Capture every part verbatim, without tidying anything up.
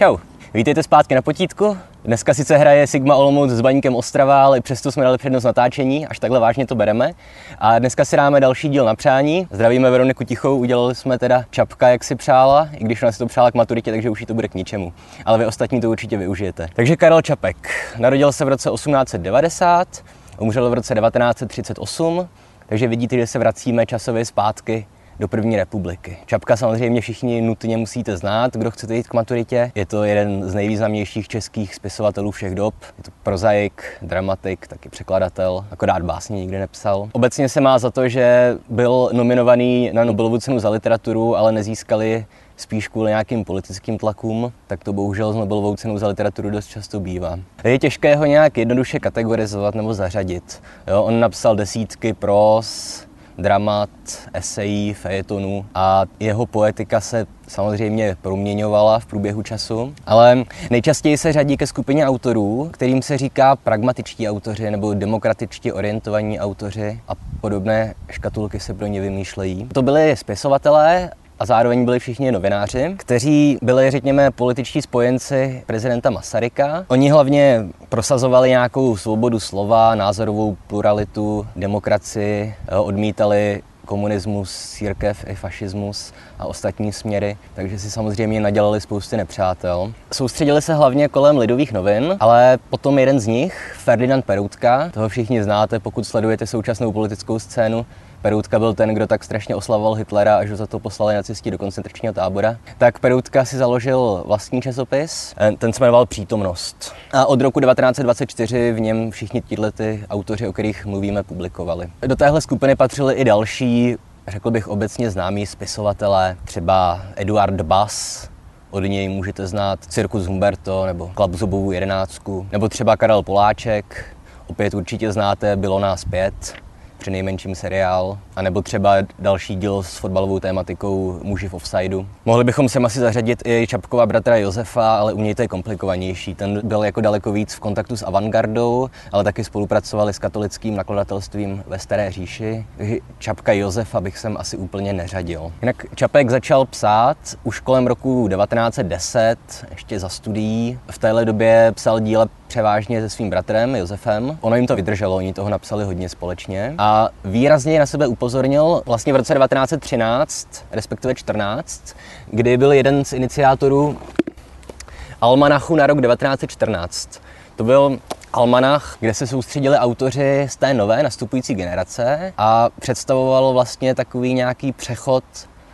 Čau, vítejte zpátky na potítku. Dneska sice hraje Sigma Olomouc s Baníkem Ostrava, ale přesto jsme dali přednost natáčení, až takhle vážně to bereme. A dneska si dáme další díl na přání. Zdravíme Veroniku Tichou, udělali jsme teda Čapka, jak si přála, i když ona si to přála k maturitě, takže už jí to bude k ničemu. Ale vy ostatní to určitě využijete. Takže Karel Čapek narodil se v roce osmnáct set devadesát, umřel v roce devatenáct set třicet osm, takže vidíte, že se vracíme časově zpátky do první republiky. Čapka samozřejmě všichni nutně musíte znát, kdo chcete jít k maturitě. Je to jeden z nejvýznamnějších českých spisovatelů všech dob. Je to prozaik, dramatik, taky překladatel, akorát básně nikdy nepsal. Obecně se má za to, že byl nominovaný na Nobelovu cenu za literaturu, ale nezískali spíš kvůli nějakým politickým tlakům, tak to bohužel s Nobelovou cenou za literaturu dost často bývá. Je těžké ho nějak jednoduše kategorizovat nebo zařadit. Jo, on napsal desítky pros, dramat, esejí, fejetonů a jeho poetika se samozřejmě proměňovala v průběhu času, ale nejčastěji se řadí ke skupině autorů, kterým se říká pragmatičtí autoři nebo demokratičtě orientovaní autoři a podobné škatulky se pro ně vymýšlejí. To byli spisovatelé a zároveň byli všichni novináři, kteří byli, řekněme, političtí spojenci prezidenta Masaryka. Oni hlavně prosazovali nějakou svobodu slova, názorovou pluralitu, demokracii, odmítali komunismus, církev i fašismus a ostatní směry, takže si samozřejmě nadělali spousty nepřátel. Soustředili se hlavně kolem Lidových novin, ale potom jeden z nich, Ferdinand Peroutka, toho všichni znáte, pokud sledujete současnou politickou scénu. Peroutka byl ten, kdo tak strašně oslavoval Hitlera, až ho za to poslali nacisti do koncentračního tábora. Tak Peroutka si založil vlastní časopis, ten se jmenoval Přítomnost. A od roku devatenáct set dvacet čtyři v něm všichni tihlety autoři, o kterých mluvíme, publikovali. Do téhle skupiny patřili i další, řekl bych obecně známí spisovatelé, třeba Eduard Bass, od něj můžete znát Cirkus Humberto nebo Klapzubovou jedenáctku, nebo třeba Karel Poláček, opět určitě znáte Bylo nás pět, přinejmenším seriál, anebo třeba další díl s fotbalovou tématikou Muži v offsideu. Mohli bychom sem asi zařadit i Čapkova bratra Josefa, ale u něj to je komplikovanější. Ten byl jako daleko víc v kontaktu s avantgardou, ale taky spolupracovali s katolickým nakladatelstvím ve Staré říši. Čapka Josefa bych sem asi úplně neřadil. Jinak Čapek začal psát už kolem roku devatenáct set deset, ještě za studií. V téhle době psal díla převážně se svým bratrem Josefem. Ono jim to vydrželo, oni toho napsali hodně společně. A výrazně na sebe upozornil vlastně v roce devatenáct set třináct, respektive čtrnáct, kdy byl jeden z iniciátorů almanachu na rok devatenáct set čtrnáct. To byl almanach, kde se soustředili autoři z té nové nastupující generace a představovalo vlastně takový nějaký přechod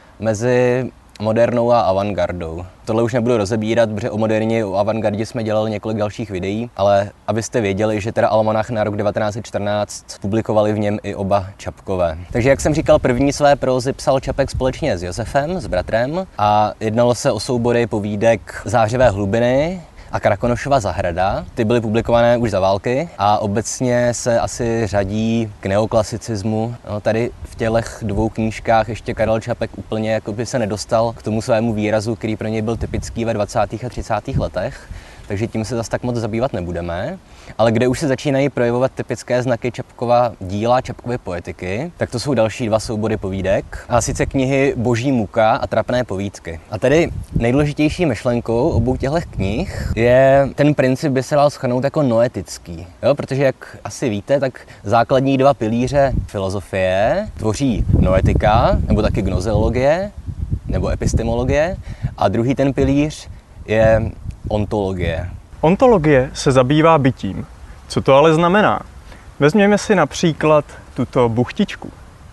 mezi modernou a avantgardou. Tohle už nebudu rozebírat, protože o moderně o avantgardě jsme dělali několik dalších videí, ale abyste věděli, že teda almanach na rok devatenáct set čtrnáct publikovali v něm i oba Čapkové. Takže jak jsem říkal, první své prózy psal Čapek společně s Josefem, s bratrem, a jednalo se o soubory povídek Zářivé hlubiny a Krakonošova zahrada. Ty byly publikované už za války a obecně se asi řadí k neoklasicismu. No, tady v těch dvou knížkách ještě Karel Čapek úplně jakoby se nedostal k tomu svému výrazu, který pro něj byl typický ve dvacátých a třicátých letech. Takže tím se zase tak moc zabývat nebudeme. Ale kde už se začínají projevovat typické znaky Čapkova díla, Čapkovy poetiky, tak to jsou další dva soubory povídek. A sice knihy Boží muka a Trapné povídky. A tedy nejdůležitější myšlenkou obou těchto knih je ten princip, by se dal shrnout jako noetický. Jo, protože jak asi víte, tak základní dva pilíře filozofie tvoří noetika, nebo taky gnoseologie, nebo epistemologie. A druhý ten pilíř je ontologie. Ontologie se zabývá bytím. Co to ale znamená? Vezměme si například tuto buchtičku.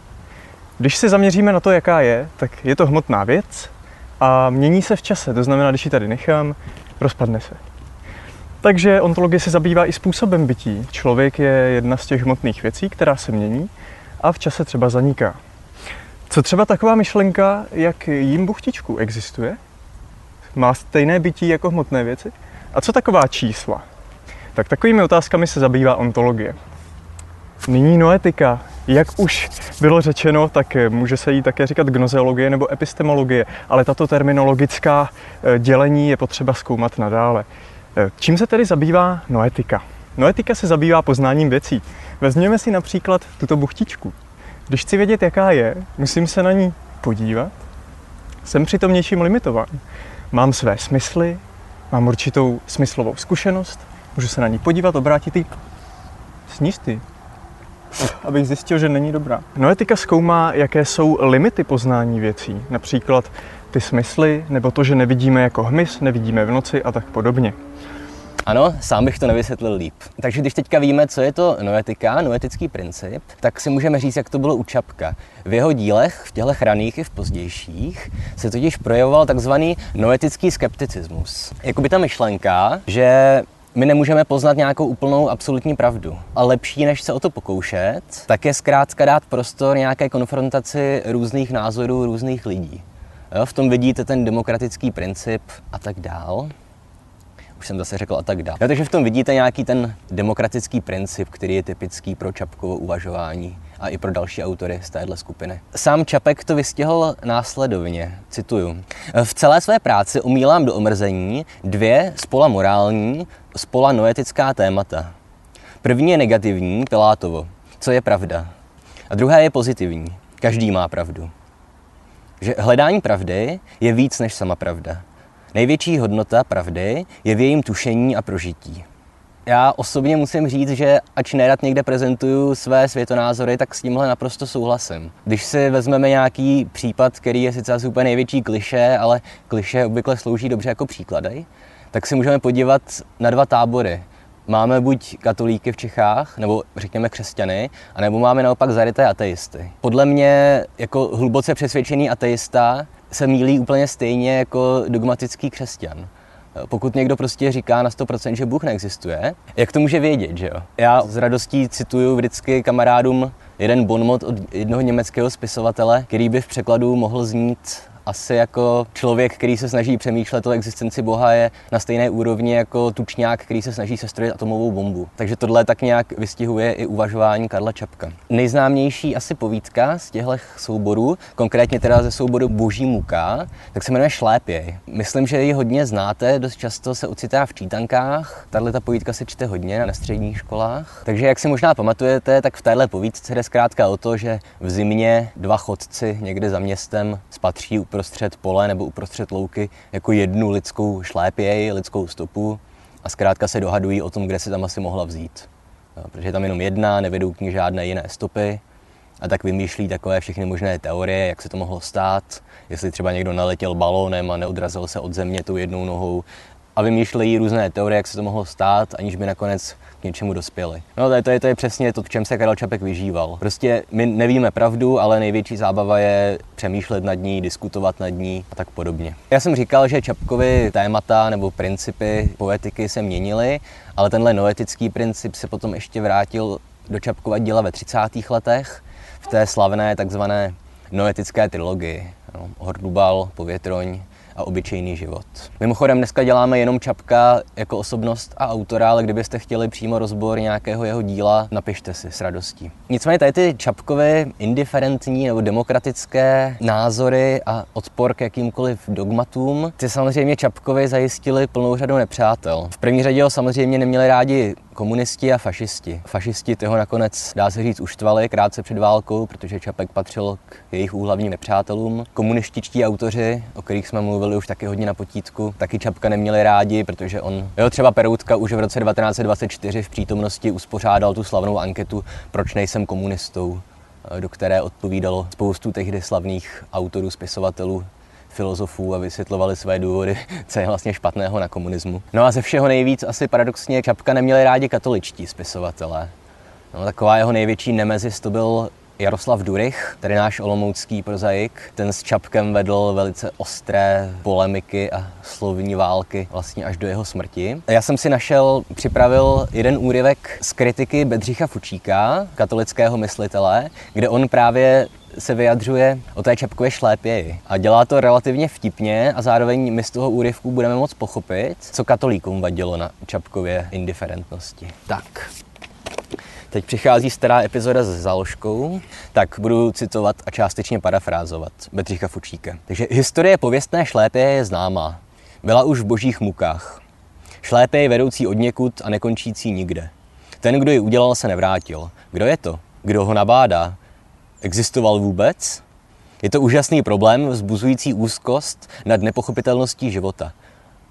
Když se zaměříme na to, jaká je, tak je to hmotná věc a mění se v čase. To znamená, když ji tady nechám, rozpadne se. Takže ontologie se zabývá i způsobem bytí. Člověk je jedna z těch hmotných věcí, která se mění a v čase třeba zaniká. Co třeba taková myšlenka, jak jím buchtičku, existuje? Má stejné bytí jako hmotné věci? A co taková čísla? Tak takovými otázkami se zabývá ontologie. Nyní noetika. Jak už bylo řečeno, tak může se jí také říkat gnoseologie nebo epistemologie, ale tato terminologická dělení je potřeba zkoumat nadále. Čím se tedy zabývá noetika? Noetika se zabývá poznáním věcí. Vezměme si například tuto buchtičku. Když chci vědět, jaká je, musím se na ní podívat. Jsem přitom něčím limitován. Mám své smysly, Mám určitou smyslovou zkušenost, můžu se na ní podívat, obrátit ji. Sníž ty. Abych zjistil, že není dobrá. Noetika zkoumá, jaké jsou limity poznání věcí, například ty smysly, nebo to, že nevidíme jako hmyz, nevidíme v noci a tak podobně. Ano, sám bych to nevysvětlil líp. Takže když teďka víme, co je to noetika, noetický princip, tak si můžeme říct, jak to bylo u Čapka. V jeho dílech, v těchto raných i v pozdějších, se totiž projevoval takzvaný noetický skepticismus. Jakoby ta myšlenka, že my nemůžeme poznat nějakou úplnou absolutní pravdu. A lepší, než se o to pokoušet, tak je zkrátka dát prostor nějaké konfrontaci různých názorů, různých lidí. Jo, v tom vidíte ten demokratický princip a tak dál. Už jsem zase řekl a tak dál. Jo, takže v tom vidíte nějaký ten demokratický princip, který je typický pro Čapkovo uvažování a i pro další autory z téhle skupiny. Sám Čapek to vystihl následovně, cituju. V celé své práci omílám do omrzení dvě spola morální, spola noetická témata. První je negativní, Pilátovo, co je pravda. A druhé je pozitivní, každý má pravdu. Že hledání pravdy je víc než sama pravda. Největší hodnota pravdy je v jejím tušení a prožití. Já osobně musím říct, že ač nerad někde prezentuju své světonázory, tak s tímhle naprosto souhlasím. Když si vezmeme nějaký případ, který je sice asi úplně největší klišé, ale klišé obvykle slouží dobře jako příklady, tak si můžeme podívat na dva tábory. Máme buď katolíky v Čechách, nebo řekněme křesťany, anebo máme naopak zaryté ateisty. Podle mě jako hluboce přesvědčený ateista se mýlí úplně stejně jako dogmatický křesťan. Pokud někdo prostě říká na sto procent, že Bůh neexistuje, jak to může vědět, že jo? Já s radostí cituju vždycky kamarádům jeden bonmot od jednoho německého spisovatele, který by v překladu mohl znít asi jako člověk, který se snaží přemýšlet o existenci Boha, je na stejné úrovni jako tučňák, který se snaží sestrojit atomovou bombu. Takže tohle tak nějak vystihuje i uvažování Karla Čapka. Nejznámější asi povídka z těchto souborů, konkrétně teda ze souboru Boží muka, tak se jmenuje Šlépěj. Myslím, že ji hodně znáte, dost často se ocitá v čítankách. Tahle ta povídka se čte hodně na středních školách. Takže jak si možná pamatujete, tak v téhle povídce jde zkrátka o to, že v zimě dva chodci někde za městem spatří uprostřed pole nebo uprostřed louky jako jednu lidskou šlépěj, lidskou stopu a zkrátka se dohadují o tom, kde se tam asi mohla vzít. No, protože je tam jenom jedna, nevedou k ní žádné jiné stopy a tak vymýšlí takové všechny možné teorie, jak se to mohlo stát, jestli třeba někdo naletěl balónem a neodrazil se od země tou jednou nohou a vymýšlejí různé teorie, jak se to mohlo stát, aniž by nakonec k něčemu dospěli. No to je, to je, to je přesně to, v čem se Karel Čapek vyžíval. Prostě my nevíme pravdu, ale největší zábava je přemýšlet nad ní, diskutovat nad ní a tak podobně. Já jsem říkal, že Čapkovy témata nebo principy poetiky se měnily, ale tenhle noetický princip se potom ještě vrátil do Čapkova díla ve třicátých letech v té slavné takzvané noetické trilogii. No, Hordubal, Povětroň a Obyčejný život. Mimochodem dneska děláme jenom Čapka jako osobnost a autora, ale kdybyste chtěli přímo rozbor nějakého jeho díla, napište si s radostí. Nicméně tady ty Čapkovy indiferentní nebo demokratické názory a odpor k jakýmkoliv dogmatům, ty samozřejmě Čapkovi zajistili plnou řadu nepřátel. V první řadě ho samozřejmě neměli rádi komunisti a fašisti. Fašisti toho nakonec, dá se říct, uštvali krátce před válkou, protože Čapek patřil k jejich úhlavním nepřátelům. Komunističtí autoři, o kterých jsme mluvili už taky hodně na potítku, taky Čapka neměli rádi, protože on, jo, třeba Peroutka už v roce devatenáct set dvacet čtyři v přítomnosti uspořádal tu slavnou anketu Proč nejsem komunistou, do které odpovídalo spoustu tehdy slavných autorů, spisovatelů, filozofů a vysvětlovali své důvody, co je vlastně špatného na komunismu. No a ze všeho nejvíc asi paradoxně Čapka neměli rádi katoličtí spisovatelé. No, taková jeho největší nemezis to byl Jaroslav Durych, tedy náš olomoucký prozaik. Ten s Čapkem vedl velice ostré polemiky a slovní války vlastně až do jeho smrti. Já jsem si našel, připravil jeden úryvek z kritiky Bedřicha Fučíka, katolického myslitele, kde on právě se vyjadřuje o té Čapkově šlépěji. A dělá to relativně vtipně a zároveň my z toho úryvku budeme moct pochopit, co katolíkům vadilo na Čapkově indiferentnosti. Tak. Teď přichází stará epizoda s záložkou, tak budu citovat a částečně parafrázovat Bedřicha Fučíka. Takže historie pověstné šlépěje je známá. Byla už v božích mukách. Šlépěj vedoucí odněkud a nekončící nikde. Ten, kdo ji udělal, se nevrátil. Kdo je to? Kdo ho nabádá? Existoval vůbec? Je to úžasný problém vzbuzující úzkost nad nepochopitelností života.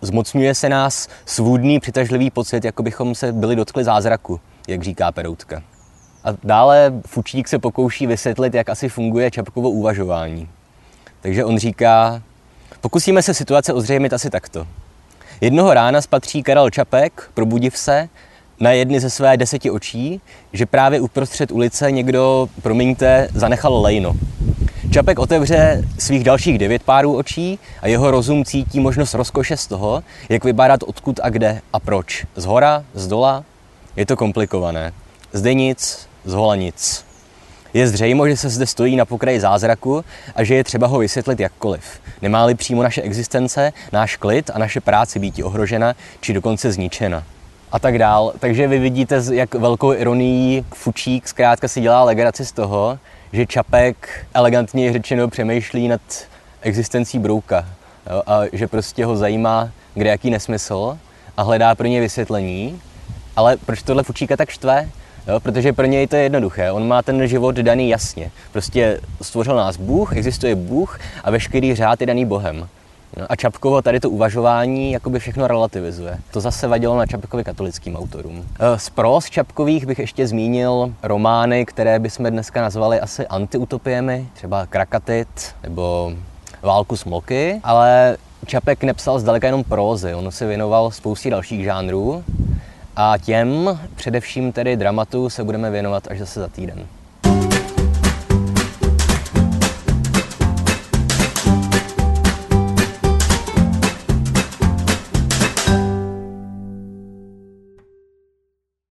zmocňuje se nás svůdný, přitažlivý pocit, jako bychom se byli dotkli zázraku, jak říká Peroutka. A dále Fučík se pokouší vysvětlit, jak asi funguje Čapkovo uvažování. Takže on říká, pokusíme se situace ozřejmit asi takto. Jednoho rána spatří Karel Čapek, probudiv se, na jedny ze své deseti očí, že právě uprostřed ulice někdo, promiňte, zanechal lejno. Čapek otevře svých dalších devět párů očí a jeho rozum cítí možnost rozkoše z toho, jak vypadat odkud a kde a proč. Zhora, zdola, je to komplikované. Zde nic, zhola nic. Je zřejmo, že se zde stojí na pokraji zázraku a že je třeba ho vysvětlit jakkoliv. Nemá-li přímo naše existence, náš klid a naše práce býti ohrožena, či dokonce zničena. A tak dál. Takže vy vidíte, jak velkou ironií Fučík zkrátka si dělá legraci z toho, že Čapek elegantně řečeno přemýšlí nad existencí Brouka. Jo? A že prostě ho zajímá, kde jaký nesmysl a hledá pro ně vysvětlení. Ale proč tohle Fučíka tak štve? Jo, protože pro něj to je jednoduché. On má ten život daný jasně. Prostě stvořil nás Bůh, existuje Bůh a veškerý řád je daný Bohem. No a Čapkovo tady to uvažování jakoby všechno relativizuje. To zase vadilo na Čapkovi katolickým autorům. Z pros Čapkových bych ještě zmínil romány, které bychom dneska nazvali asi antiutopiemi, třeba Krakatit nebo Válku smloky, ale Čapek nepsal zdaleka jenom prózy, on se věnoval spoustě dalších žánrů a těm, především tedy dramatu, se budeme věnovat až zase za týden.